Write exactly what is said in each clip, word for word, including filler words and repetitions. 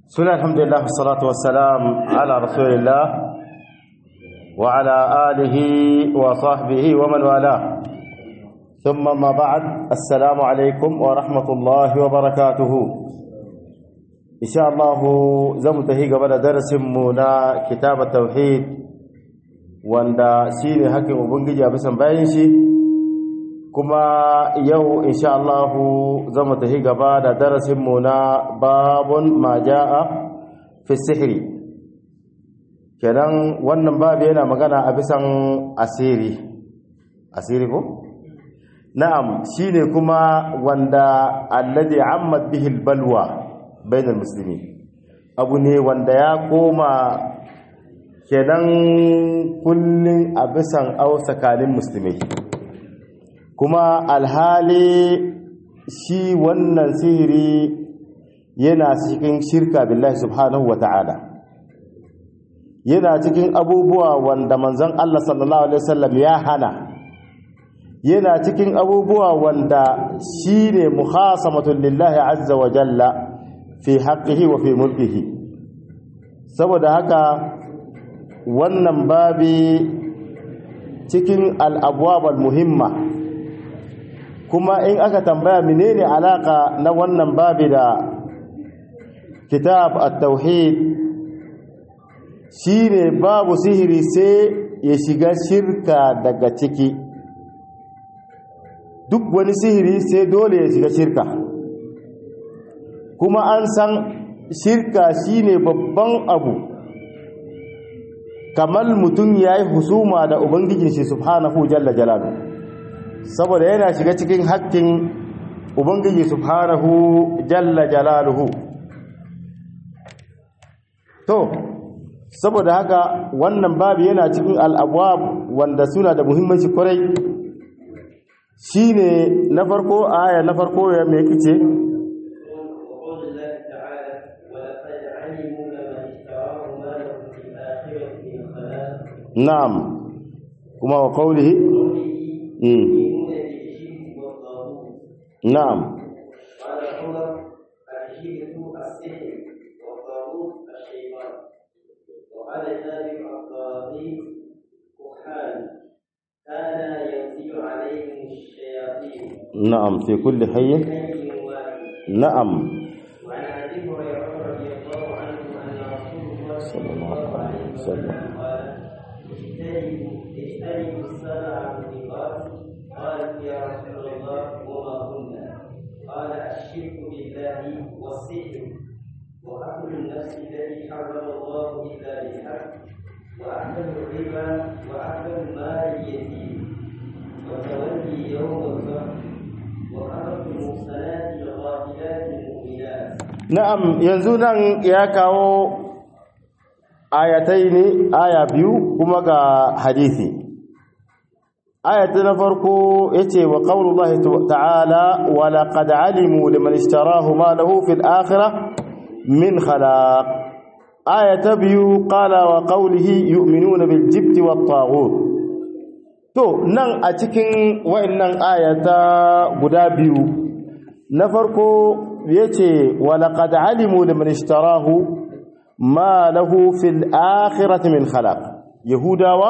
سنة الحمد لله والصلاة والسلام على رسول الله وعلى آله وصحبه ومن والاه ثم ما بعد السلام عليكم ورحمة الله وبركاته إن شاء الله زمته قبل درس منا كتاب التوحيد واندا شيني حكي وبنجي بسم باينشي كما يو إن شاء الله زمته قبل درس منا باب ما جاء في السحر kenan wannan babu yana magana a bisan asiri asiri ko na'am shine kuma wanda alladhi ammat bihi albalwa bainal muslimin abu ne wanda ya koma kenan kullun a bisan au tsakanin musulmai kuma alhali shi wannan sihiri yana cikin shirka billahi subhanahu wata'ala yana cikin abubuwa wanda manzon Allah sallallahu alaihi wasallam ya hana yana cikin abubuwa wanda shine muhasamatun lillahi azza wa jalla fi haqqihi wa fi mulkihi saboda haka wannan babi cikin al-abwab al-muhimma kuma in aka tambaya menene alaka na wannan babi da kitab at-tauhid shi ne babu sihiri sai ya shiga shirka daga ciki duk wani sihiri sai dole ya shiga shirka kuma an san shirka shi ne babban abu kamar mutum ya yi husuma da ubangijin shi subhanahu jalla jalalu saboda yana shiga cikin haƙƙin ubangiji subhanahu jalla jalaluhu to saboda haka wannan babu yana cikin al'abwab wanda suna da muhimmanci kwarai shine na farko aya na farko ya me kice na'am kuma wa qawlihi mm na'am وقال النبي القاضي كحان كان ينزل عليهم الشياطين نعم في كل حي نعم وعن ابي هريره رضي الله عنه ان رسول الله صلى الله عليه وسلم قال اجتنبوا اجتنبوا السبع الموبقات قالت يا رسول الله وما هن قال الشرك بالله والسحر وأكل النفس الذي حرم الله إلا بالحق وأكل الربا وأكل مال اليتيم وتولي يوم الفقر وقذف المحصنات الغافلات المؤمنات. نعم ينزونا يا كاو آيتين آية بيو كما حديثي آية نفركو يتي وقول الله تعالى ولقد علموا لمن اشتراه ما له في الآخرة من خلاق آية بيو قال وقوله يؤمنون بالجبت والطاغوت تو نن a cikin wayannan ayata guda biyu na farko yace walaqad alimu liman ishtarahu ma lahu fil akhirati min khalaq yahudawa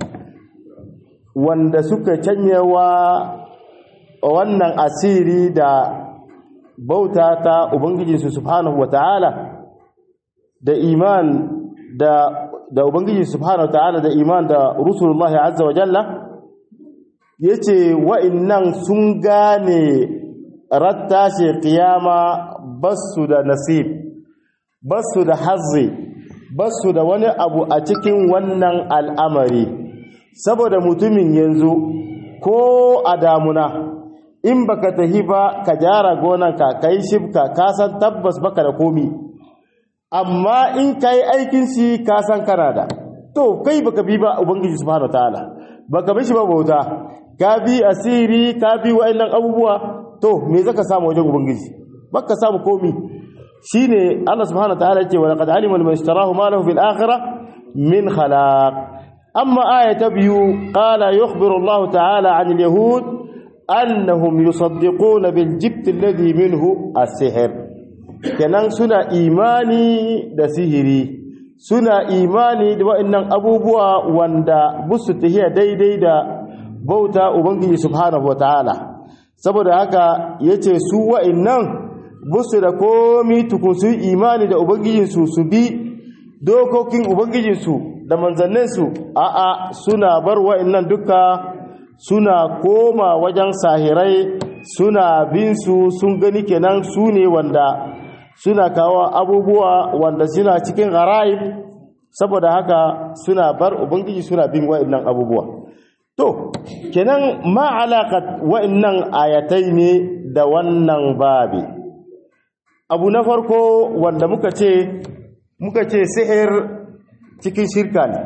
wanda suka canyewa wannan asiri da bauta ta ubangijinsu subhanahu wataala da iman da da ubangiji subhanahu wataala da iman da rusulullahi azza wa jalla yace wa'annan sun gane rattashi qiyama basu da nasib basu da hazzi basu da wani abu a cikin wannan al'amari saboda mutumin yanzu ko a damuna in baka tahi ba ka gyara gonanka kai shibka ka san tabbas baka da komi amma in kai aikin shi ka san kana da to kai baka bi ba ubangiji subhanahu wataala baka bi shi ba bauta ka bi asiri ka bi wa'annan abubuwa to me zaka samu wajen ubangiji baka samu komi shine Allah subhanahu wataala yake wa laqad alima man ishtarahu ma lahu fil akhirah min khalaq amma ayatu biyu qala yukhbiru Allah ta'ala 'anil yahud أنهم يصدقون بالجبت الذي منه السحر kenan suna imani da sihiri suna imani da wa'annan abubuwa wanda busu tahiya daidai da bauta ubangiji subhanahu wataala saboda haka yace su wa'annan busu da komi tukun su imani da ubangijinsu su bi dokokin ubangijinsu da manzanninsu a'a suna bar wa'annan duka suna koma wajen sahirai suna bin su sun gani kenan su ne wanda suna kawo abubuwa wanda suna cikin garaib saboda haka suna bar ubangiji suna bin wa'annan abubuwa to kenan ma alaqat wa'annan ayatai ne da wannan babi abu na farko wanda muka ce muka ce sihir cikin shirka ne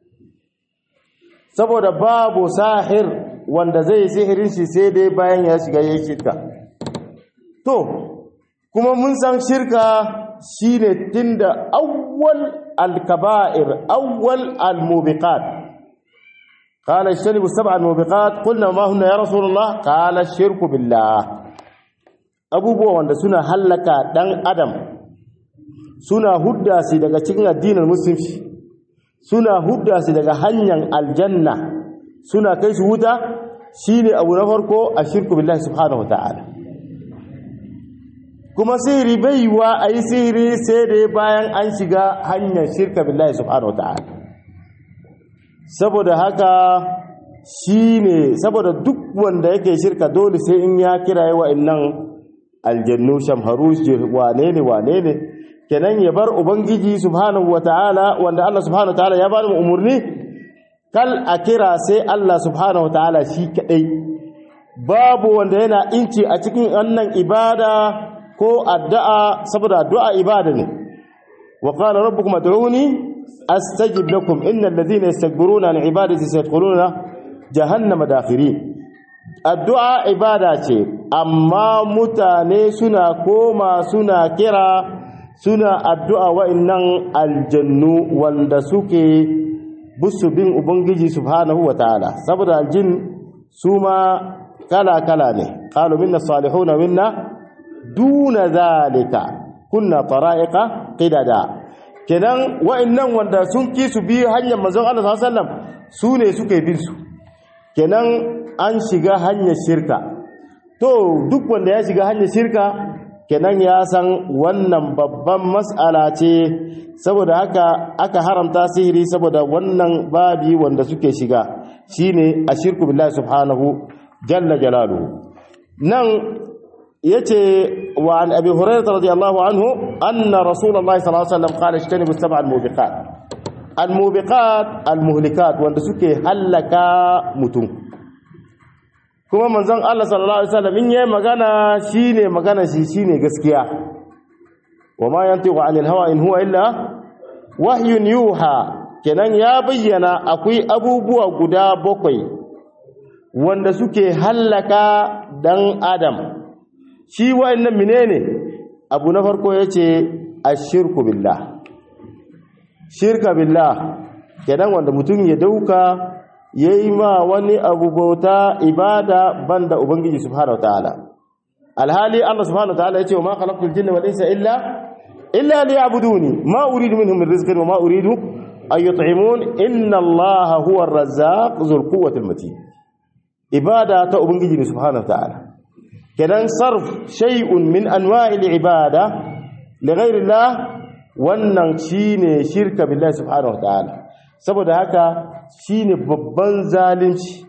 saboda babu sahir wanda zai sihirin shi sai dai bayan ya shiga yayin shirka to kuma mun san shirka shine tunda awwal al-kaba'ir awwal al-mubiqat qala ijtanibu sab'a al-mubiqat qulna ma hunna ya rasulullah qala ash-shirku billah abubuwa wanda suna halaka dan adam suna hudda shi daga cikin addinin musulunci suna hudda shi daga hanyar aljanna suna kai shi wuta shine abu na farko ashirku billahi subhanahu wataala kuma sihiri baiwa ayi sihiri sai dai bayan an shiga hanyar shirka billahi subhanahu wataala saboda haka shine saboda duk wanda yake shirka dole sai in ya kiraye wa'annan aljannu shamharush wane ne wane ne kenan ya bar ubangiji subhanahu wataala wanda Allah subhanahu wataala ya ba mu umurni kal a kira sai Allah subhanahu wataala shi kadai babu wanda yana inci a cikin wannan ibada ko addu'a saboda addu'a ibada ne wa qala rabbukum ad'uni astajib lakum innal ladhina yastakbiruna an ibadati sayadkhuluna jahannama dakhirin addu'a ibada ce amma mutane suna koma suna kira suna addu'a wa'annan aljannu wanda suke busu bin ubangiji subhanahu wataala saboda aljin su ma kala kala ne qalu minna salihuna minna duna zalika kunna tara'iqa qidada kenan wa'annan wanda sun ki su bi hanyar manzon Allah sallallahu alaihi wasallam su ne suke bin su kenan an shiga hanyar shirka to duk wanda ya shiga hanyar shirka kenan ya san wannan babban mas'ala ce saboda haka aka haramta sihiri saboda wannan babi wanda suke shiga shine ashirku billahi subhanahu jalla jalaluhu nan yace wa an abi hurairah radiyallahu anhu anna rasulullahi sallallahu alaihi wasallam qala ijtanibu sab'a al-mubiqat al-mubiqat al-muhlikat wanda suke halaka mutum kuma manzon Allah sallallahu alaihi wasallam in yayi magana shine magana shi shine gaskiya wama yantiqu anil hawa in huwa illa wahyun yuha kenan ya bayyana akwai abubuwa guda bakwai wanda suke hallaka dan adam shi wa'annan menene abu na farko yace ashirku billah shirka billah kenan wanda mutum ya dauka yayi ma wani abu bauta ibada banda ubangiji subhanahu wataala alhali Allah subhanahu wataala yace ma khalaqtul jinna wal insa illa illa liya'buduni ma uridu minhum min rizqin wa ma uridu an yut'imun inna Allaha huwa ar-razzaq dhul quwwati al-matin ibada ta ubangiji subhanahu wataala kenan sarf shay'un min anwa'il ibada li ghayri Allah wannan shine shirka billahi subhanahu wataala saboda haka shine babban zalunci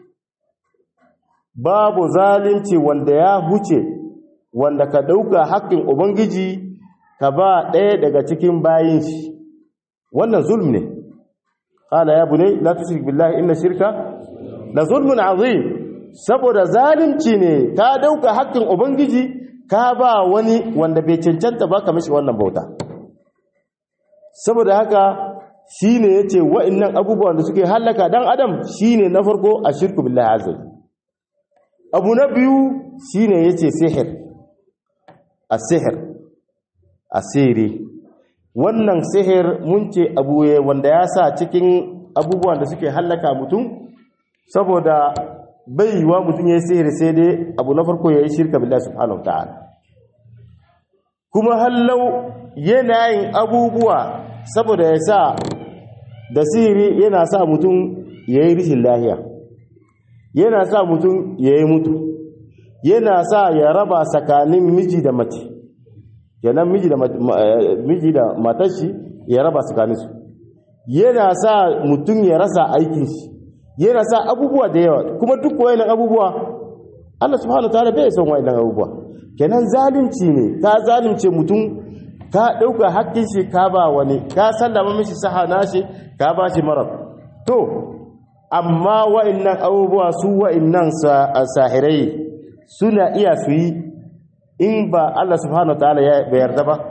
babu zalunci wanda ya huce wanda ka dauka haƙƙin ubangiji ka ba ɗaya daga cikin bayin shi wannan zulm ne qala ya bunay la tushrik billahi inna shirka la zulmun azim saboda zalunci ne ka dauka haƙƙin ubangiji ka ba wani wanda bai cancanta ba ka mishi wannan bauta saboda haka shine yace wa'annan abubuwan da suke halaka dan adam shine na farko ashirku billahi azza abu na biyu shine yace sihir as-sihr asiri wannan sihir mun ce abu wanda ya sa cikin abubuwan da suke halaka mutum saboda bai yiwa mutum yayi sihiri sai dai abu na farko yayi shirka billahi subhanahu wataala kuma hallau yana yin abubuwa saboda ya sa da sihiri yana sa mutum ya yi rishin lahiya, yana sa mutum ya yi mutu, yana sa ya raba tsakanin miji da mace, kenan miji da miji da matashi ya raba tsakaninsu, yana sa mutum ya rasa aikin shi, yana sa abubuwa da yawa. Kuma duk wayannan abubuwa Allah subhanahu wataala bai son wayannan abubuwa, kenan zalunci ne. Ka zalunce mutum, ka dauka hakkin shi ka ba wani, ka sallama mishi sahana shi ka ba shi marar. To amma wayannan abubuwa su wayannan sahirai suna iya su yi in ba Allah subhanahu wataala ya yarda ba,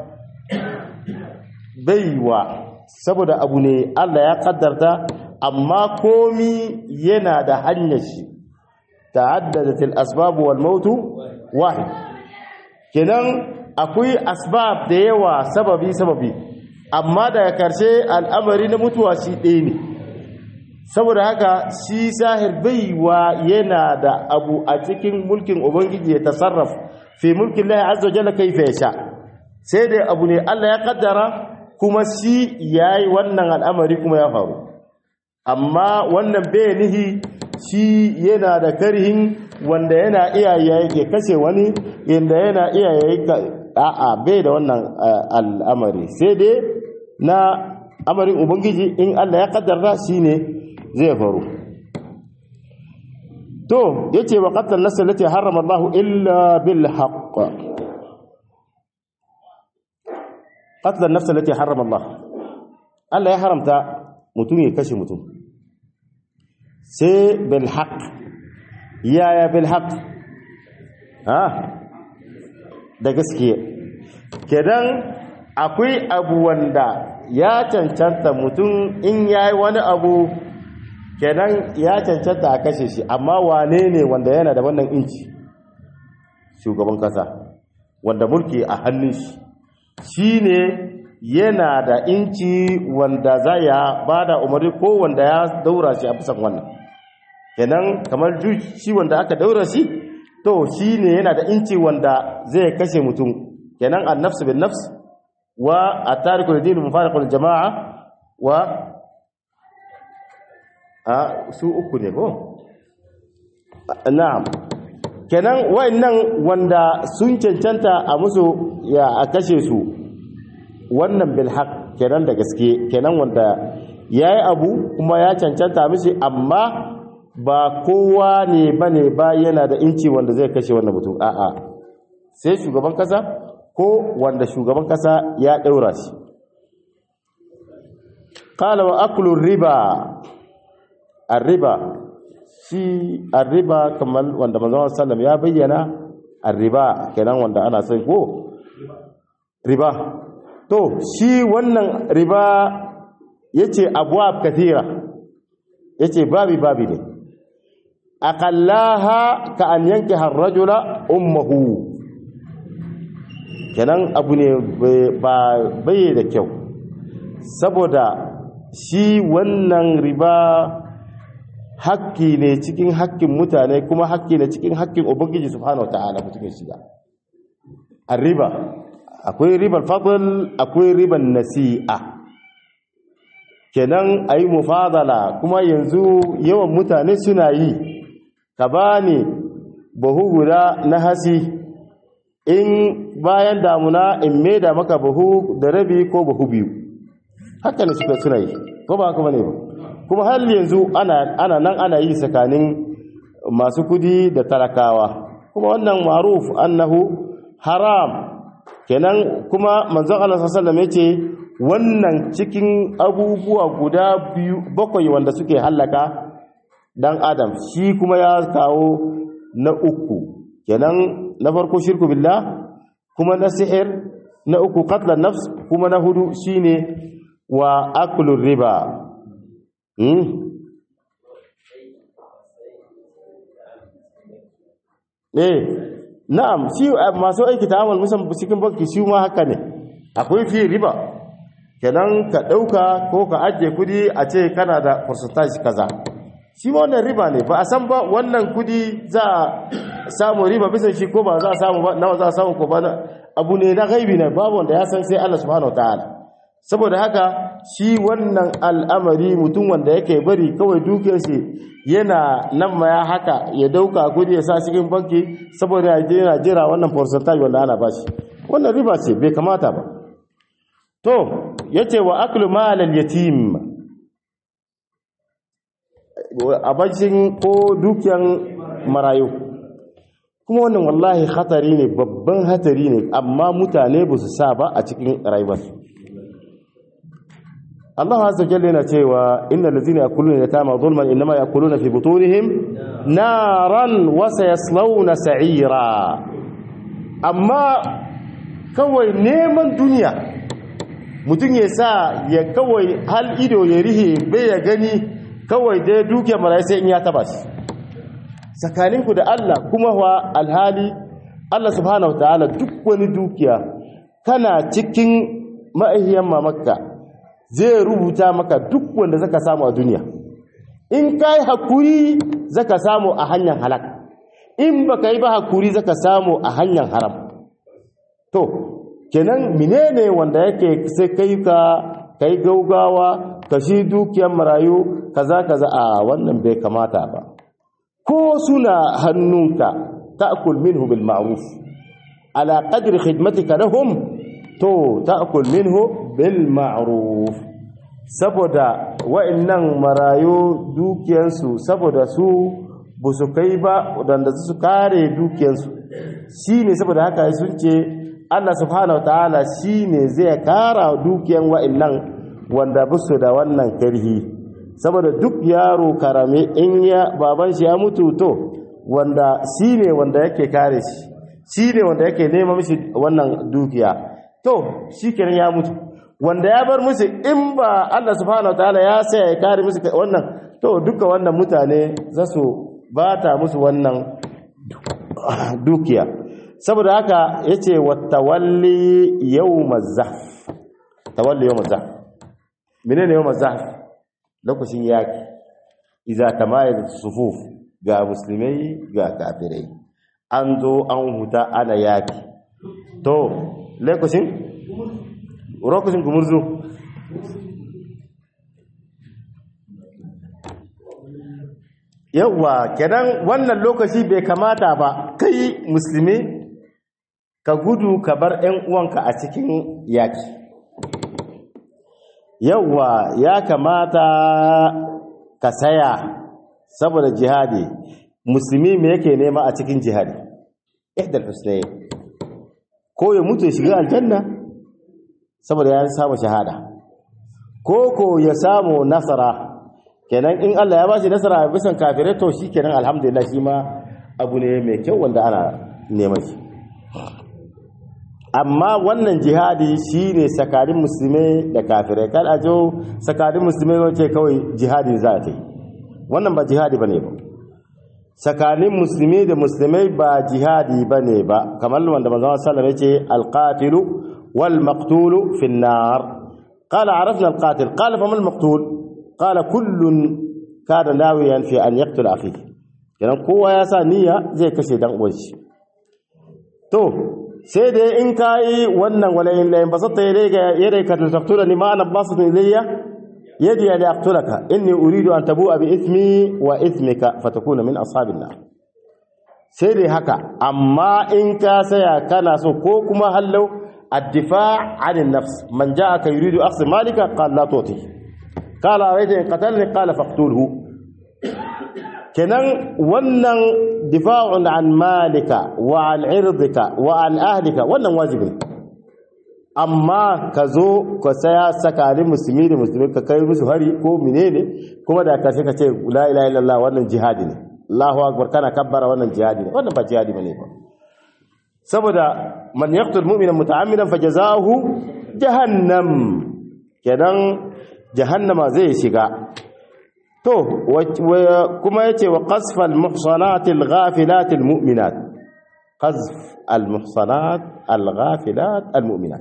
baiwa, saboda abu ne Allah ya kaddarta, amma komi yana da hanyar shi. Ta'addadat al-asbab wal maut wahid, kenan akwai asbab da yawa, sababi sababi, amma daga karshe al'amari na mutuwa shi ɗaya ne. Saboda haka shi sahir baiwa yana da abu a cikin mulkin ubangiji ya tasarraf fi mulkin Allah azza jalla kaifa yasha, sai dai abu ne Allah ya kaddara kuma shi yayi wannan al'amari kuma ya faru. Amma wannan bai nihi shi yana da karhin wanda yana iya yake kashe wani, inda yana iya yake a'a, bai da wannan al'amari, sai dai na amarin ubangiji in Allah ya kaddara shine zai faru. To yace wa qatl nafs allati harrama Allah illa bil haqq, qatl nafs allati harrama Allah, Allah ya haramta mutum ya kashe mutum sai bil haqq. Yaya bil haqq? Ha, da gaskiya. Kenan akwai abu wanda ya cancanta mutum in yayi wani abu, kenan ya cancanta a kashe shi, amma wane ne wanda yana da wannan inci? Shugaban kasa wanda mulki a hannun shi, shine yana da inci wanda za ya bada umarni ko wanda ya daura shi a bisan wannan. Kenan kamar shi wanda aka daura shi, to shine yana da inci wanda zai kashe mutum. Kenan an-nafs bin nafs wa at-tariku lid-din mufariqu lil-jama'a wa a su uku ne ko? Na'am. Kenan wayannan wanda sun cancanta a musu ya a kashe su, wannan bil haq, kenan da gaske, kenan wanda yayi abu kuma ya cancanta mishi, amma ba kowa ne bane ba yana da inci wanda zai kashe wannan mutum, a'a, sai shugaban kasa ko wanda shugaban kasa ya daura shi. Qala wa aklu riba, ar-riba, shi ar-riba kamar wanda manzon sallam ya bayyana ar-riba, kenan wanda ana son ko riba. To shi wannan riba yace abwab kathira, yace babi babi ne. Aqallaha ka an yankiha ar-rajula ummuhu, kenan abu ne ba bai da kyau, saboda shi wannan riba hakki ne cikin hakkin mutane, kuma hakki ne cikin hakkin ubangiji subhanahu wataala mutum ya shiga. Ar-riba akwai ribar fadl, akwai ribar nasi'a, kenan ayi mufadala. Kuma yanzu yawan mutane suna yi, ka bani buhu guda na hasi, in bayan damuna in maida maka buhu da rabi ko buhu biyu, haka ne suka suna yi, ko ba haka bane ba? Kuma har yanzu ana ana nan ana yi tsakanin masu kudi da talakawa, kuma wannan ma'ruf annahu haram. Kenan kuma manzon Allah sallallahu alaihi wasallam yace wannan cikin abubuwa guda biyu bakwai wanda suke halaka dan adam, shi kuma ya kawo na uku. Kenan na farko shirku billah, kuma na sihir, na uku qatlan nafs, kuma na hudu shine wa aklu riba. Hmm? Eh, na'am, shi masu aiki ta'amal musamman cikin banki shi ma haka ne, akwai fi riba. Kenan ka ɗauka ko ka ajiye kudi a ce kana da percentage kaza, shi ma wannan riba ne, ba a san ba wannan kudi za a samu riba bisa shi ko ba za a samu ba, nawa za a samu ko ba, abu ne na gaibi ne babu wanda ya san sai Allah subhanahu wataala saboda haka shi wannan al'amari mutum wanda yake bari kawai dukiyar shi yana nan ma ya haka ya dauka kudi ya sa cikin banki saboda ya je yana jira wannan percentage wanda ana bashi wannan riba ce bai kamata ba to yace wa aklu mal al yatim abajin ko dukiyan marayu kuma wannan wallahi hatari ne babban hatari ne amma mutane ba su sa ba a cikin rayuwarsu Allah azza jalla yana cewa innal ladzina yakuluna yatama zulman inma yakuluna fi butunihim naran wa sayaslawna sa'ira amma kawai neman duniya mutun ya sa ya kawai hal ido ya rihe bai ya gani kawai dai duke mara sai in ya taba shi sakaninku da Allah kuma wa alhali Allah subhanahu wataala duk wani dukiya kana cikin ma'ahiyan mamakka zai rubuta maka duk wanda zaka samu a duniya in kai hakuri zaka samu a hanyar halak in baka yi ba hakuri zaka samu a hanyar haram to kenan menene wanda yake sai kai ka kai gaugawa kashi dukiyar marayu kaza kaza a wannan bai kamata ba ko suna hannunka ta'kul minhu bil ma'ruf ala qadri khidmatika lahum to ta'kul minhu bil ma'ruf saboda wa'annan marayu dukiyansu saboda su busu kai ba wadanda su kare dukiyansu shine saboda haka sun ce Allah subhanahu wataala shine zai kara dukiyan wa'annan wanda busu da wannan karhi saboda duk yaro karame in ya baban shi ya mutu to wanda shine wanda yake kare shi shine wanda yake nema mishi wannan dukiya to shikenan ya mutu wanda ya bar musu in ba Allah subhanahu wataala ya sai ya kare musu wannan to duka wannan mutane za su bata musu wannan dukiya saboda haka yace wattawalli yawmaz zahf tawalli yawmaz zahf menene yawmaz zahf lokacin yaki idza tamayyaza sufuf ga musulmai ga kafirai an zo an huta ana yaki to lokacin lokacin gumurzu yawa kenan wannan lokaci bai kamata ba kai musulmi ka gudu ka bar ɗan uwanka a cikin yaki yawa ya kamata ka saya saboda jihadi musulmi me yake nema a cikin jihadi ihdal husnayn ko ya mutu ya shiga aljanna saboda ya samu shahada ko ko ya samu nasara kenan in Allah ya ba shi nasara a bisan kafirai to shikenan alhamdulillah shi ma abu ne mai kyau wanda ana neman shi amma wannan jihadi shine sakarin musulmai da kafirai kada ajo sakarin musulmai wace kawai jihadi za ta yi wannan ba jihadi bane ba sakarin musulmi da musulmai ba jihadi bane ba kamar wanda manzon sallallahu alaihi wasallam yace alqatilu wal maqtulu fi an-nar qala arafna alqatil qala fama almaqtul qala kullun kana nawiyan fi an yaqtula akhihi kenan kowa ya sa niyya zai kashe dan uwan shi to sai dai in kai wannan walayin la in basatta yadayka yadayka taqtulani ma ana basata ilayya yadi ya aqtulaka inni uridu an tabu'a bi ithmi wa ithmika fatakuna min ashabin nar sai dai haka amma in ka saya kana so ko kuma hallau ad-difa' 'an an-nafs man ja'aka yuridu akhdh malika qala la tuti qala alayta in qatalni qala faqtulhu kenan wannan difa'un 'an malika wa 'an 'irdika wa 'an ahlika wannan wajibi amma ka zo ka saya sakarin musulmi da musulmi ka kai musu hari ko menene kuma da ka sai ka ce la ilaha illallah wannan jihadi ne Allahu akbar kana kabbara wannan jihadi ne wannan ba jihadi bane ba saboda man yaqtul mu'mina muta'ammidan fajazaahu jahannam kenan jahannama zai shiga to kuma yace wa qasfal muhsanatil ghafilatil mu'minat qazf al muhsanat al ghafilat al mu'minat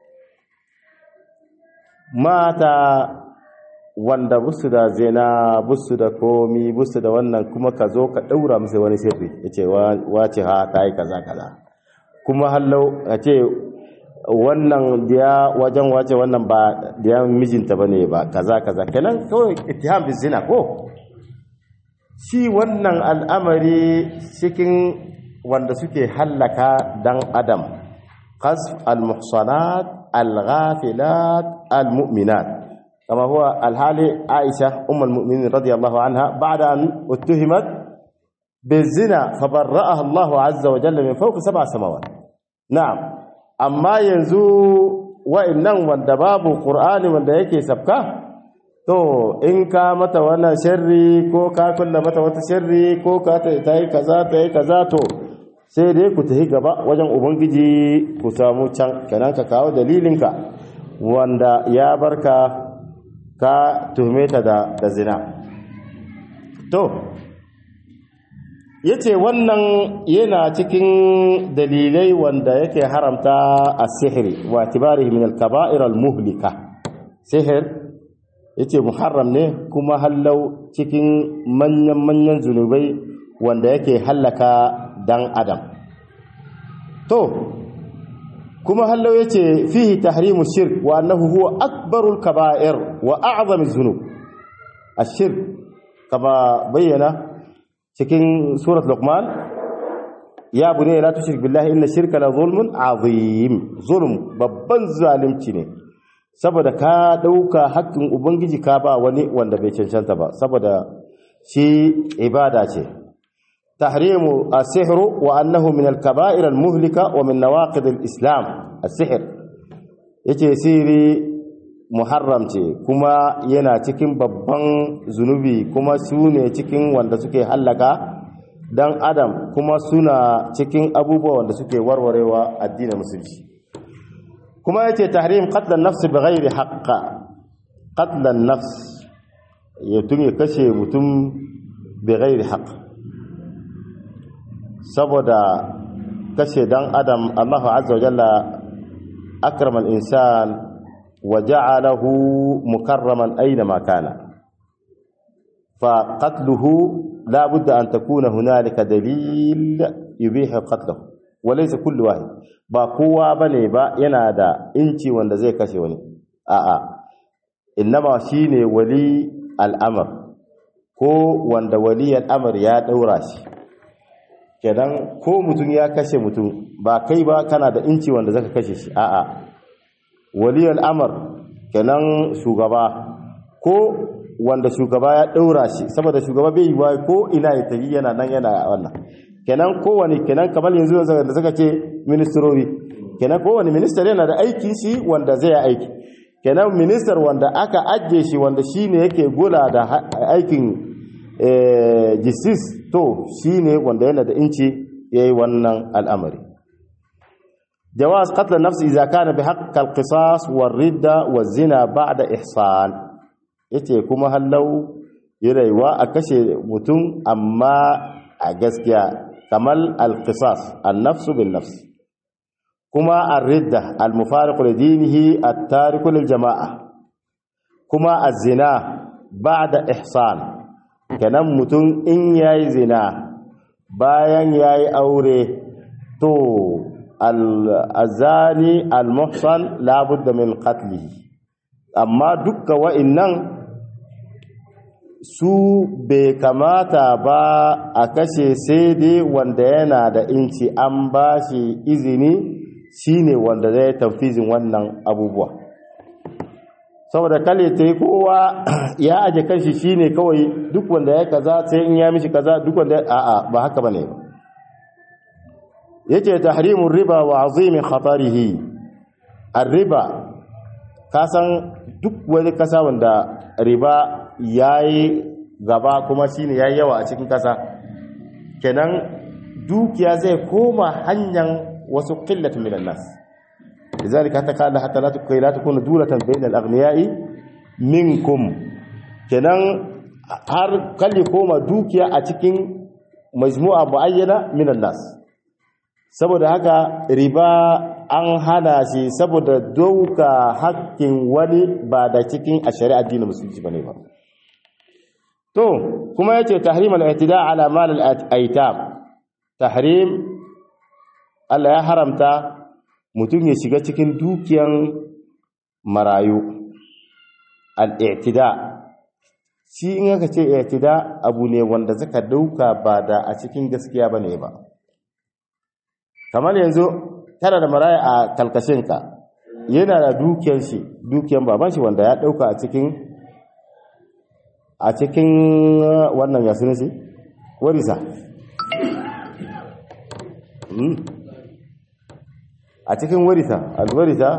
mata wanda busu da zina busu da komi busu da wannan kuma ka zo ka daura musu wani sirri yace wace ha ta yi kaza kaza kuma hallau a ce wannan diya wajen wace wannan ba diya mijinta bane ba kaza kaza kenan kawai ittiham bi zina ko shi wannan al'amari cikin wanda suke hallaka dan adam qasf al-muhsanat al-ghafilat al-mu'minat kama huwa al-hali Aisha umm al-mu'minin radiyallahu anha ba'da an uttihimat bizina fabarra'aha Allah azza wa jalla min fawqi sab'a samawat na'am amma yanzu wa'annan wanda babu qur'ani wanda yake sabka to in ka mata wannan sharri ko ka kulla mata wata sharri ko ka ta yi kaza ta yi kaza to sai dai ku tafi gaba wajen ubangiji ku samu can kenan ka kawo dalilinka wanda ya barka ka tuhume ta da, da zina to yace wannan yana cikin dalilai wanda yake haramta as-sihri wa tibarihi min al-kaba'ir al-muhlika sihir yace muharram ne kuma hallau cikin manyan manyan zunubai wanda yake hallaka dan adam to kuma hallau yace fihi tahrimu shirk wa annahu huwa akbarul kaba'ir wa a'zamu dhunub ash-shirk kama bayyana cikin surat luqman ya bunayya la tushrik billahi inna shirka la zulmun azim zulm babban zalimci ne saboda ka dauka haƙƙin ubangiji ka ba wani wanda bai cancanta ba saboda shi ibada ce tahrimu as-sihru wa annahu min al-kaba'ir al-muhlika wa min nawaqid al-islam as-sihr yace siri muharram ce kuma yana cikin babban zunubi kuma sune cikin wanda suke hallaka dan adam kuma suna cikin abubuwa wanda suke warwarewa addinin musulunci kuma yace tahrim qatl an-nafs bighairi haqq qatl an-nafs yatum ya kashe mutum bighairi haqq saboda kashe dan adam Allah azza wa jalla akrama al-insan wa ja'alahu mukarraman aynama kana fa qatluhu la budda an takuna hunalika dalil yubihu qatluhu wa laysa kullu wahid ba kowa bane ba yana da inci wanda zai kashe wani a'a innama shine wali al'amr ko wanda wali al'amr ya daura shi kenan ko mutum ya kashe mutum ba kai ba kana da inci wanda zaka kashe shi a'a wali al'amr kenan shugaba ko wanda shugaba ya daura shi saboda shugaba bai yi ko ina ya tafi yana nan yana wannan kenan kowane kenan kamar yanzu da suka ce ministerori kenan kowane minister yana da aiki shi wanda zai aiki kenan minister wanda aka ajiye shi wanda shine yake gula da aikin justice to shine wanda yana da inci yayi wannan al'amari jawaz qatl an-nafs idza kana bi haqq al-qisas war-ridda waz-zina ba'da ihsan yace kuma hallau yaraywa a kashe mutum amma a gaskiya kamal al-qisas an-nafs bin-nafs kuma ar-ridda al-mufariq li dinihi at-tariq lil-jama'a kuma az-zina ba'da ihsan kenan mutum in yayi zina bayan yayi aure to al-azani al-muhsan la budda min qatlihi amma dukka wa'innan su bai kamata ba a kashe sai dai wanda yana da inci an ba shi izini shine wanda zai tafizin wannan abubuwa saboda kale ta yi kowa ya aje kanshi shine kawai duk wanda ya kaza sai in ya mishi kaza duk wanda a'a ba haka bane yace tahrimur riba wa azimi khatarihi ar-riba kasan duk wani kasa wanda riba yayi gaba kuma shine yayi yawa a cikin kasa kenan dukiya zai koma hanyar wasu qillatun minan nas lidhalika hatta qala hatta la tukay la takunu dulatan bainal aghniya'i minkum kenan har kalli koma dukiya a cikin majmu'a muayyana minan nas saboda haka riba an hana shi saboda dauka hakkin wani ba da cikin a shari'a addinin musulunci bane ba to kuma yace tahrim al-i'tida' ala mal al-aytam tahrim Allah ya haramta mutum ya shiga cikin dukiyan marayu al-i'tida shi in aka ce i'tida abu ne wanda zaka dauka ba da a cikin gaskiya bane ba kamar yanzu tana da maraya a kalkashinka yana da dukiyar shi dukiyar baban shi wanda ya dauka a cikin a cikin wannan ya sunan shi warisa a cikin warisa alwarisa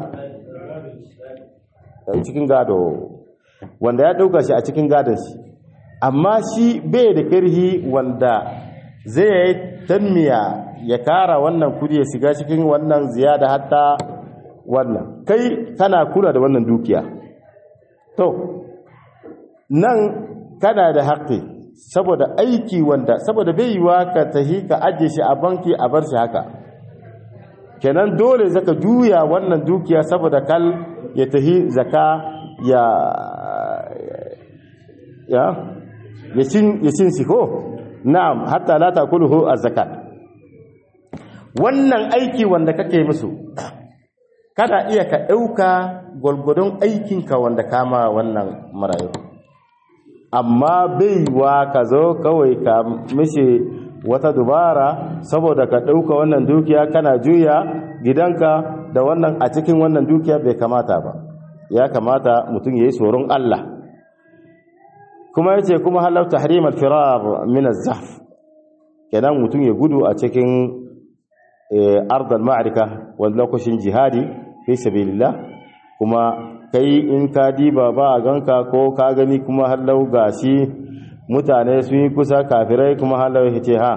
a cikin gado wanda ya dauka shi a cikin gadon shi amma shi bai da karhi wanda zai yi tanmiya ya kara wannan kudi ya shiga cikin wannan ziyada hatta wannan kai kana kula da wannan dukiya to nan kana da haƙƙi saboda aiki wanda saboda bai yiwa ka tahi ka aje shi a banki a bar shi haka kenan dole zaka juya wannan dukiya saboda kal ya tahi zaka ya ya ya cin ya cin shi ko na'am hatta la takuluhu az-zakat wannan aiki wanda kake musu kada iya ka dauka golgodon aikinka wanda kama wannan marayu amma baiwa ka zo kawai ka mishi wata dubara saboda ka dauka wannan dukiya kana juya gidanka da wannan a cikin wannan dukiya bai kamata ba ya kamata mutum yayi tsoron Allah kuma yace kuma halau tahrim al-firar min az-zahf kenan mutum ya gudu a cikin ard al-ma'rika wal lokacin jihadi fi sabilillah kuma kai in ka diba ba a ganka ko ka gani kuma halau gashi mutane sun yi kusa kafirai kuma halau yace ha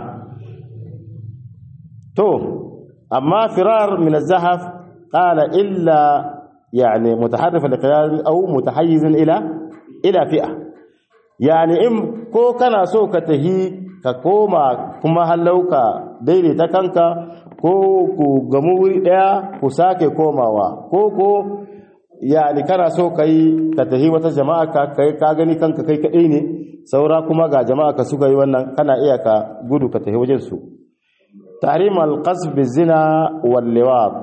to amma firar min az-zahf qala illa يعني متحرف لقيام او متحيز الى الى فئه yani in ko kana so ka tahi ka koma kuma halauka daidaita kanka ko ku gamu wuri daya ku sake komawa ko ko yani kana so kai ka tahi wata jama'a ka kai ka gani kanka kai kadai ne saura kuma ga jama'a ka suka yi wannan kana iya ka gudu ka tahi wajen su tahrim al-qasb bizina wal liwat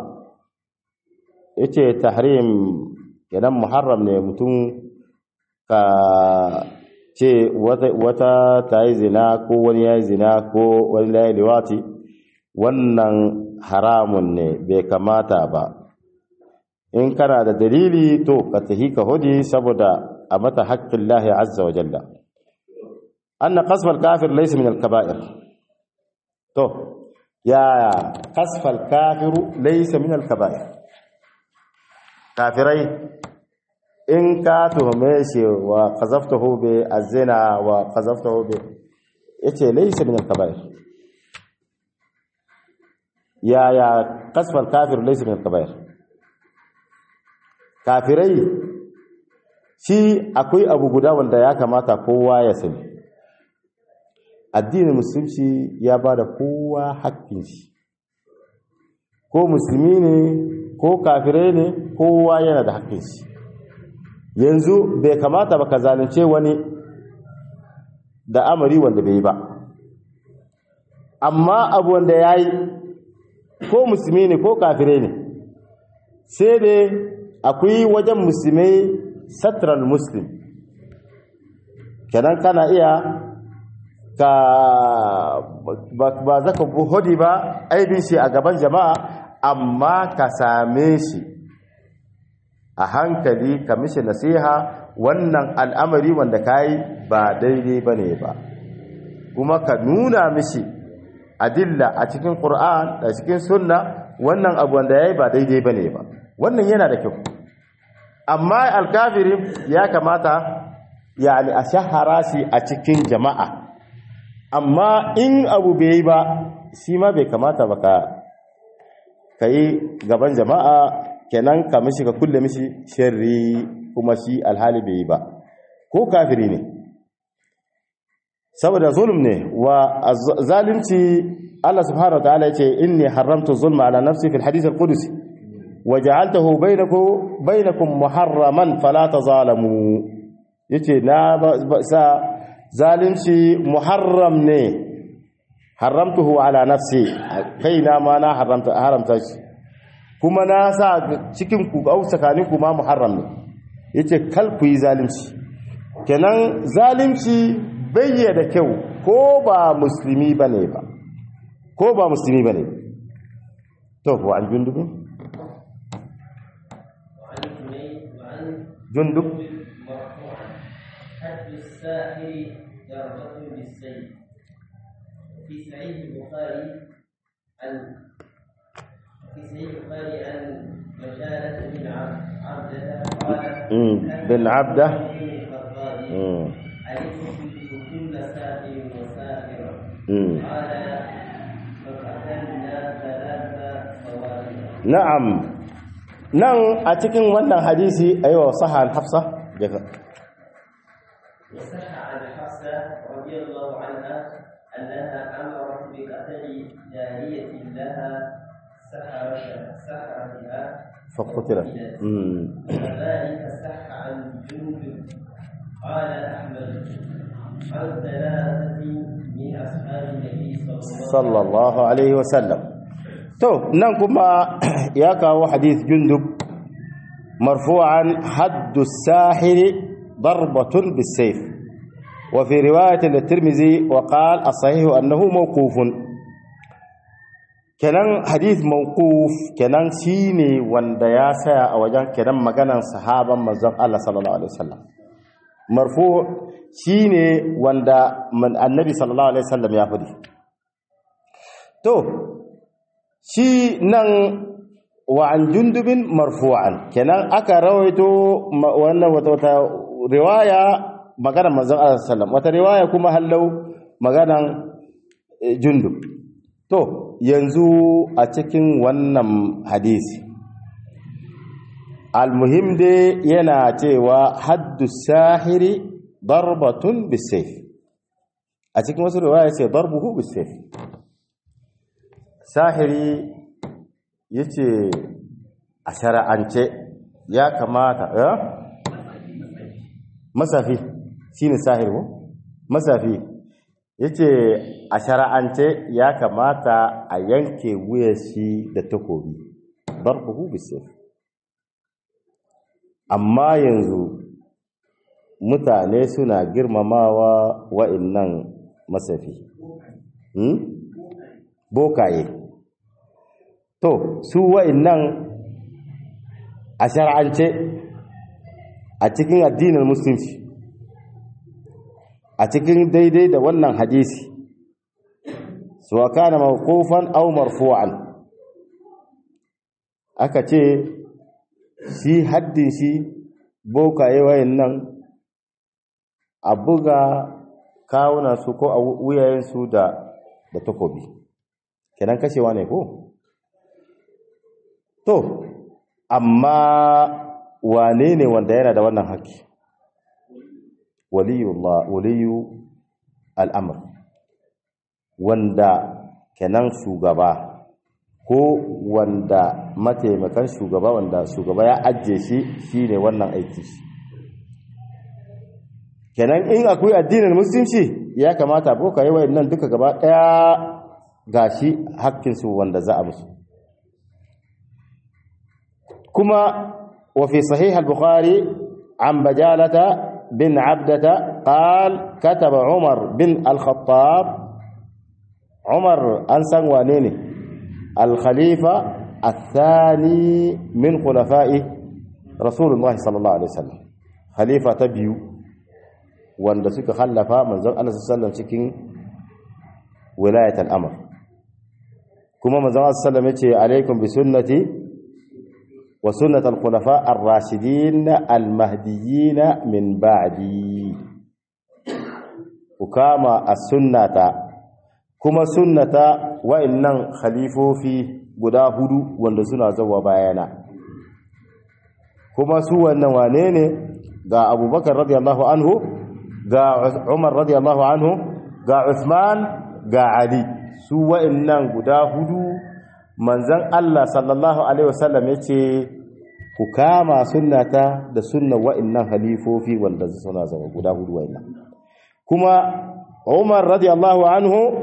yace tahrim idan muharram ne mutum ka ce wata ta yi zina ko wani ya yi zina ko wani ya yi liwati wannan haramun ne bai kamata ba in kana da dalili to ka tahi ka hudi saboda a mata haƙƙin lahi azza wa jalla anna qasfal kafir laysa min al-kaba'ir to ya qasfal kafiru laysa min al-kaba'ir kafirai in ka tuhume shi wa qazaftahu bi azina wa qazaftahu bi yace laysa min al-kaba'ir ya ya qasfal kafir laysa min al-kaba'ir kafirai shi akwai abu guda wanda ya kamata kowa ya sani addinin musulunci ya bada kowa haƙƙin shi ko musulmi ne ko kafirai ne kowa yana da haƙƙin shi yanzu bai kamata ba ka zalunce wani da amari wanda bai yi ba amma abu wanda ya yi ko musulmi ne ko kafirai ne sai dai akwai wajen musulmai satral muslim kenan kana iya ka ba za ka hodi ba aibin shi a gaban jama'a amma ka same shi a hankali ka mishi nasiha wannan al'amari wanda ka yi ba daidai ba ne ba kuma ka nuna mishi adilla a cikin ƙur'an da cikin sunna wannan abu wanda ya yi ba daidai ba ne ba wannan yana da kyau amma alkafiri ya kamata yani a shahara shi a cikin jama'a amma in abu bai yi ba shi ma bai kamata ba ka yi gaban jama'a kenan ka mishi ka kulle mishi sharri kuma shi alhali bai yi ba ko kafiri ne saboda zulm ne wa zalunci Allah subhanahu wa ta'ala yace inni haramtu zulma ala nafsi fil hadith al-qudsi waja'altahu bainakum bainakum muharraman fala tazalamu yace na sa zalunci muharram ne haramtuhu ala nafsi kaina ma na haramta haramta shi kuma na sa cikin ku au tsakanin ku ma muharram ne yace kal ku yi zalunci kenan zalunci bayyana kyau ko ba musulmi bane ba ko ba musulmi bane to wa an jundubin jundub الساحر ضربة بالسيف في صحيح البخاري عن في صحيح البخاري عن مجالة بن عبدة قال بن عبدة عليكم كل ساحر وساحرة قال فقتلنا ثلاث صوارم. نعم nan a cikin wannan hadisi ayywa sahan hafsa daga وصح عن حفصة رضي الله عنها أنها أمرت بقتل جارية لها سحرتها فقتلت وذلك صح عن جندب قال أحمد عن ثلاثة من أصحاب النبي صلى الله عليه وسلم. تو ننكما ياكا حديث جندب مرفوعا حد الساحر ضربة بالسيف وفي رواية للترمذي وقال الصحيح أنه موقوف كنان حديث موقوف كنان شيني واندياسا أوجان كنان مغانا صحابا مزق الله صلى الله عليه وسلم مرفوع شيني واندا من النبي صلى الله عليه وسلم يافدي تو شي نان وعن جندب مرفوعا كنان أكا رويتو وانا وتوتا رواية maganar manzon Allah sallallahu wata riwaya kuma hallau maganar jundub. To yanzu a cikin wannan hadisi almuhim dai yana cewa haddu sahiri darbatun bisayf, a cikin wasu riwaya sai darbuhu bisayf. Sahiri yace a shara'ance ya kamata ya masafi shine sahir ko masafi yace a shara'ance ya kamata a yanke wuyar shi da takobi darbuhu bisayf. Amma yanzu mutane suna girmamawa wa'annan masafi hmm bokaye. To su wa'annan a shara'ance a cikin addinin musulunci a cikin daidai da wannan hadisi suwa kana mawqufan aw marfu'an aka ce shi haddin shi bokaye wayannan a buga kawuna su ko a wuyayen su da da takobi kenan kashewa ne ko to amma wane ne wanda yana da wannan haƙƙi waliyullah waliyu al'amr wanda kenan shugaba ko wanda mataimakan shugaba wanda shugaba ya ajiye shi shine wannan aiki kenan in akwai addinin musulunci ya kamata boka yi wayannan duka gaba daya gashi haƙƙin su wanda za a musu. Kuma wa fi sahih al-bukhari an bajalata بن عبدة قال كتب عمر بن الخطاب عمر أنسان وانيني الخليفة الثاني من خلفاء رسول الله صلى الله عليه وسلم خليفة تبيو wanda suka khallafa manzon Allah sallallahu alaihi wasallam cikin wilayatul amr. Kuma manzon Allah sallallahu alaihi wasallam yace alaikum bi sunnati wa sunnatul khulafa ar-rashidin al-mahdiyyin min ba'di. Ukama as-sunnata kuma sunnata wa'annan khalifofi guda hudu wanda suna zawa bayana. Kuma su wannan wane ne? Ga Abubakar radiyallahu anhu, ga Umar radiyallahu anhu, ga Uthman, ga Ali. Su wa'annan guda hudu manzon Allah sallallahu alaihi wasallam yace ku kama sunnata da sunnan wa'annan khalifofi wanda suna zawa guda hudu wa'annan. Kuma Umar radiyallahu anhu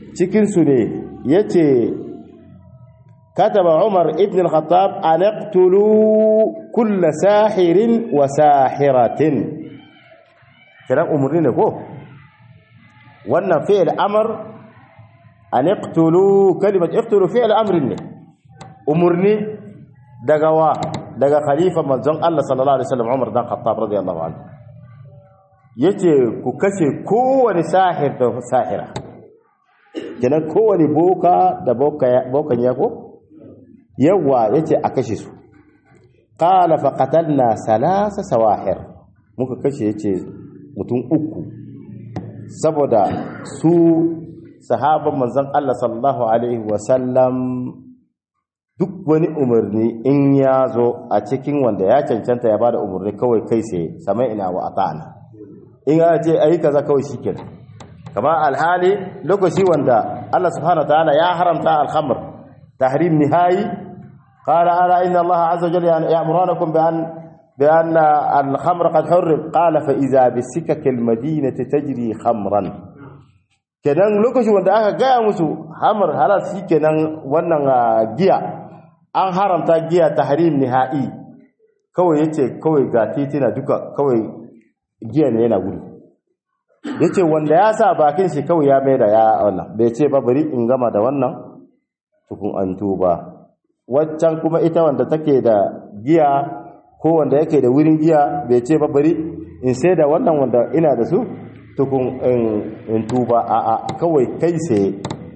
cikin su ne yace kataba Umar ibn al-Khattab an yaqtulu kull sahirin wa sahiratin kiran umurni ne ko wannan fi'il amr an yaqtulu kalimat yaqtulu fi'il amrin ne umurni daga wa daga khalifa manzon Allah sallallahu alaihi wasallam Umar dan Khattab radiyallahu anhu yace ku kashe kowane sahir da sahira kenan kowane boka da boka bokan yako yawa yace a kashe su qala fa qatalna salasa sawahir muka kashe yace mutum uku saboda su sahaban manzon Allah sallallahu alaihi wasallam duk wani umarni in ya zo a cikin wanda ya cancanta ya bada umarni kawai kai sai sami'na wa ata'na in ya ce ayi kaza kawai shikenan kamar alhali lokaci wanda Allah subhanahu wa ta'ala ya haramta al-khamr tahrim nihai qala ala inna Allah azza wa jalla ya'murunakum bi an bi anna al-khamr qad hurrim qala fa idha bi sikak al-madinati tajri khamran kenan lokaci wanda aka gaya musu hamar halal shikenan wannan giya an haramta giya tahrim nihai kawai yace kawai ga titina duka kawai giya ne yana gudu yace wanda ya sa bakin shi kawai ya maida ya wannan bai ce ba bari in gama da wannan tukun an tuba waccan kuma ita wanda take da giya ko wanda yake da wurin giya bai ce ba bari in sai da wannan wanda ina da su tukun in tuba a a kawai kai sai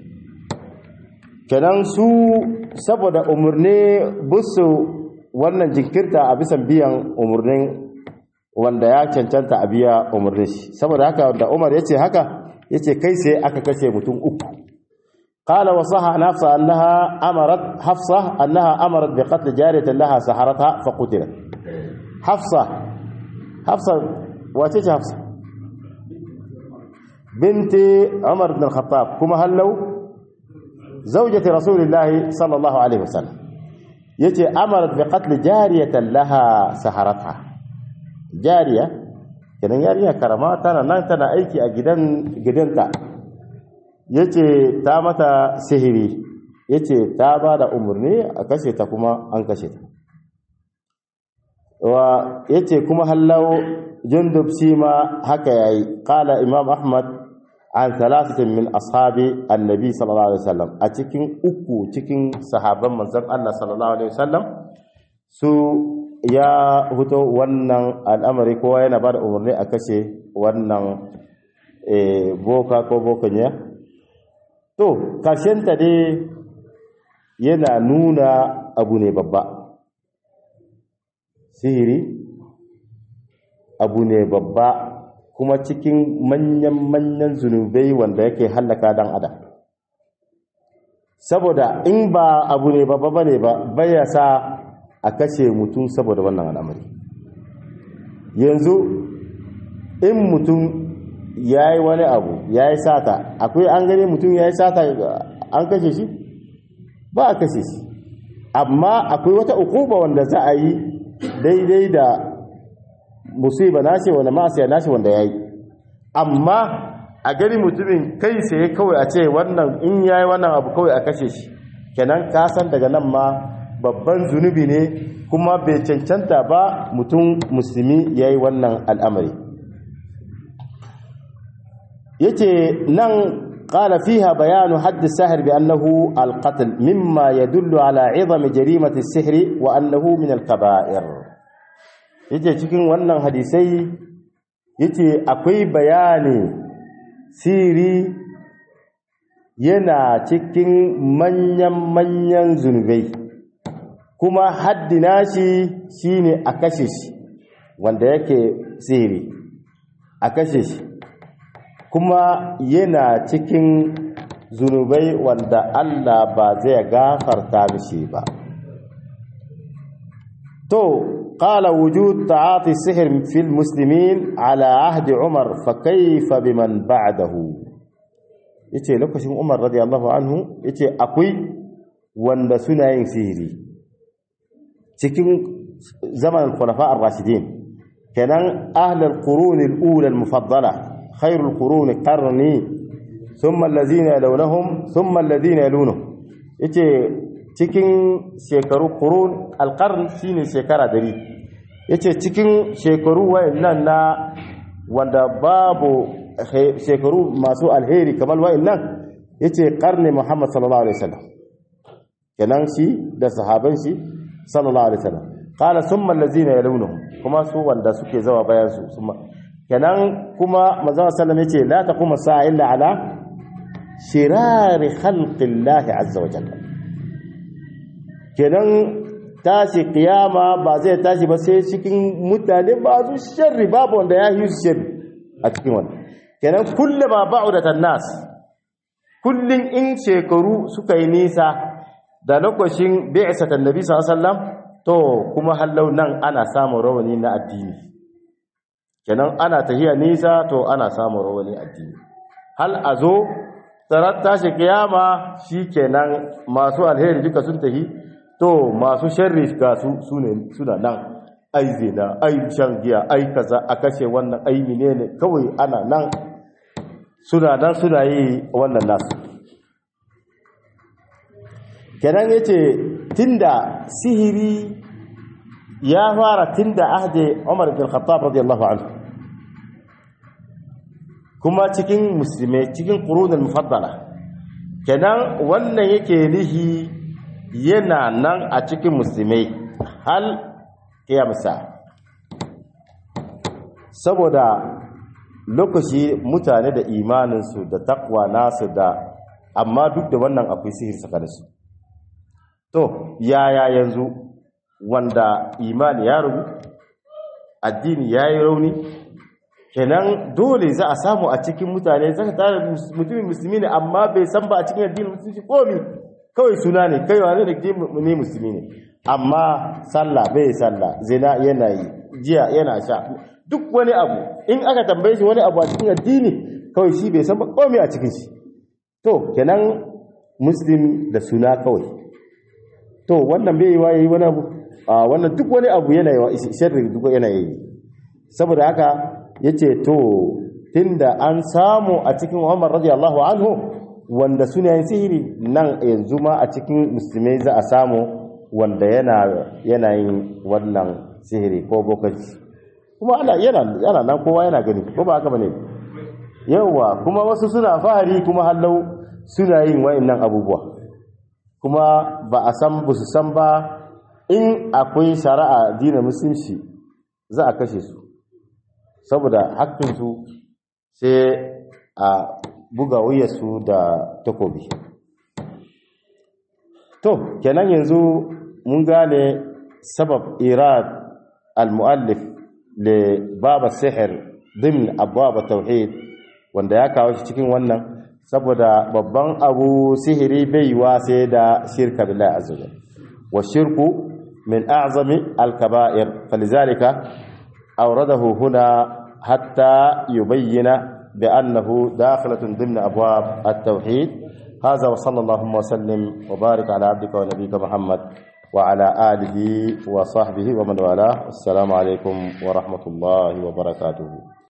kenan su saboda umurni busu wannan jinkirta a bisan biyan umurnin wanda ya cancanta a biya umurnin shi saboda haka da Umar yace haka yace kai sai aka kashe mutum uku qala wa sahha nafsa annaha amarat hafsa annaha amarat bi qatl jariyatan laha saharatha fa qutilat hafsa hafsa wace ce hafsa binti Umar ibn al-Khattab kuma hallau زوجة رسول الله صلى الله عليه وسلم يتي أمرت بقتل جارية لها سحرتها جارية كنا جارية كرامات أنا نانتنا أيكي أجدن جدنتا يتي تامتا سهري يتي تابا دا أمرني أكشتا كما أنكشتا ويتي كما هلو جندب سيما هكا قال إمام أحمد عن ثلاثة من أصحاب النبي صلى الله عليه وسلم أتكين أكو تكين صحابة من زم الله صلى الله عليه وسلم سو يا هتو ونن الأمر كوي نبار أمرني أكشي ونن بوكا كو بوكنيا تو كاشن تدي ينا نونا أبوني بابا سيري أبوني بابا kuma cikin manyan-manyan zunubai wanda yake hallaka dan adam saboda in ba abu ne ba ba ne ba baya sa a kashe mutum saboda wannan al'amari yanzu in mutum yayi wani abu yayi sata akwai an gane mutum yayi sata an kashe shi ba a kashe shi amma akwai wata ukuba wanda za a yi daidai da musiba nashi wanda ma'asiya nashi wanda yayi amma a gari mutumin kai sai kawai a ce wannan in yayi wannan abu kawai a kashe shi kenan ka san daga nan ma babban zunubi ne kuma bai cancanta ba mutum musulmi yayi wannan al'amari yace nan قال فيها بيان حد الساحر بأنه القتل مما يدل على عظم جريمة السحر وأنه من الكبائر yace cikin wannan hadisai yace akwai bayani siri yana cikin manyan manyan zunubai kuma haddina shi shine a kashe shi wanda yake siri a kashe shi kuma yana cikin zunubai wanda Allah ba zai gafarta mishi ba to قال وجود تعاطي السحر في المسلمين على عهد عمر فكيف بمن بعده yace lokacin Umar radiyallahu anhu yace akwai wanda suna yin sihiri cikin zaman khulafa ar-rashidin kenan ahlul qurun al-ula al-mufaddala khairul qurun qarni thumma allazina yalunhum thumma allazina yalunhum yace cikin shekaru qurun alqarn shine shekara dari yace cikin shekaru wayannan na wanda babu shekaru masu alheri kamar wayannan yace qarni Muhammad sallallahu alaihi wasallam kenan shi da sahaban shi sallallahu alaihi wasallam qala thumma allazina yalunhum kuma su wanda suke zawa bayan su kenan kuma manzo sallallahu yace la taquma sa'a illa ala shirari khalqillahi azza wa jalla kenan tashi kiyama ba zai tashi ba sai cikin mutane ba su sharri babu wanda ya yi sharri a cikin wannan kenan kullama ba'udatan nas kullun in shekaru suka yi nisa da lokacin bi'satan nabi sallallahu alaihi wasallam to kuma hallau nan ana samun rawani na addini kenan ana tahiya nisa to ana samun rawani addini hal azo tarar tashi kiyama shikenan masu alheri duka sun tahi to masu sharri ga su sune suna nan ai zina ai shan giya ai kaza a kashe wannan ai menene kawai ana nan suna nan suna yi wannan nasu kenan yace tunda sihiri ya fara tunda ahdi Umar bin Khattab radiyallahu anhu kuma cikin musulmai cikin qurunul mufaddala kenan wannan yake nihi yana nan a cikin musulmai hal kiyamsa saboda lokaci mutane da imaninsu da takwa nasu da amma duk da wannan akwai sihir tsakaninsu to yaya yanzu wanda imani ya rubu addini ya yi rauni kenan dole za a samu a cikin mutane zaka tare mutumin musulmi ne amma bai san ba a cikin addinin musulmi komi kawai suna ne kai wani da ne musulmi ne amma sallah bai sallah zina yana yi jiya yana sha duk wani abu in aka tambaye shi wani abu a cikin addini kawai shi bai san ba komai a cikin shi to kenan muslim da suna kawai to wannan bai yi wa yayi wani abu a wannan duk wani abu yana yi sharri duk yana yi saboda haka yace to tunda an samu a cikin Umar radiyallahu anhu wanda suna yin sihiri nan yanzu ma a cikin musulmai za a samu wanda yana yana yin wannan sihiri ko bokaci kuma Allah yana yana nan kowa yana gani ko ba haka bane yawa kuma wasu suna fahari kuma hallau suna yin wayannan abubuwa kuma ba a san ba su san ba in akwai shari'a dinin musulunci za a kashe su saboda haƙƙinsu sai a buga wuyarsu da takobi to kenan yanzu mun gane sabab irad al-muallif li bab as-sihr ضمن abwab at-tauhid wanda ya kawo shi cikin wannan saboda babban abu sihiri bai wa sai da shirka billahi azza wa wa shirku min a'zami al-kaba'ir falizalika awradahu huna hatta yubayyana بأنه داخلة ضمن أبواب التوحيد هذا وصلى اللهم وسلم وبارك على عبدك ونبيك محمد وعلى آله وصحبه ومن والاه السلام عليكم ورحمة الله وبركاته.